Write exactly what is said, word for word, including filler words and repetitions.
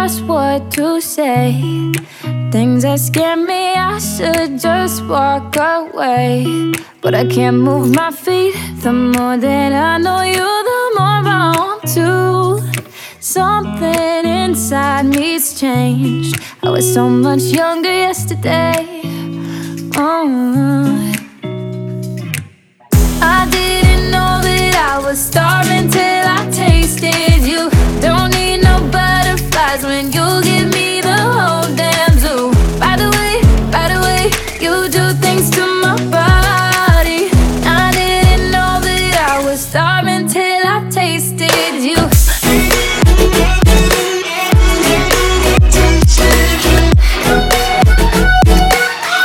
just what to say. Things that scare me, I should just walk away. But I can't move my feet. The more that I know you, the more I want to. Something inside me's changed. I was so much younger yesterday.